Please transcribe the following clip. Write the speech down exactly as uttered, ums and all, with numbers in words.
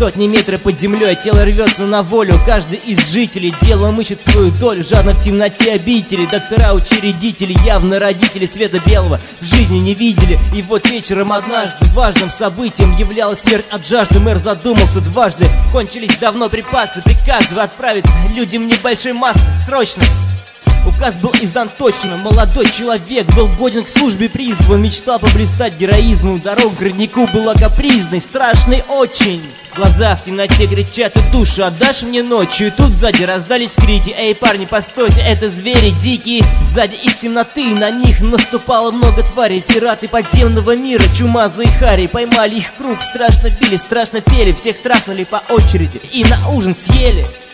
Сотни метров под землей, тело рвется на волю. Каждый из жителей делом ищет свою долю. Жадно в темноте обители, доктора, учредители, явно родители света белого в жизни не видели. И вот вечером однажды важным событием являлась смерть от жажды. Мэр задумался дважды. Кончились давно припасы, приказывая отправиться людям небольшой массы срочно. Указ был издан точно, молодой человек был годен к службе призван. Мечтал поблистать героизму, дорога к роднику была капризной, страшной очень. Глаза в темноте кричат: и душу отдашь мне ночью? И тут сзади раздались крики: эй, парни, постойте, это звери дикие. Сзади из темноты на них наступало много тварей. Пираты подземного мира, чумазые хари. Поймали их в круг, страшно били, страшно пели. Всех трахнули по очереди и на ужин съели.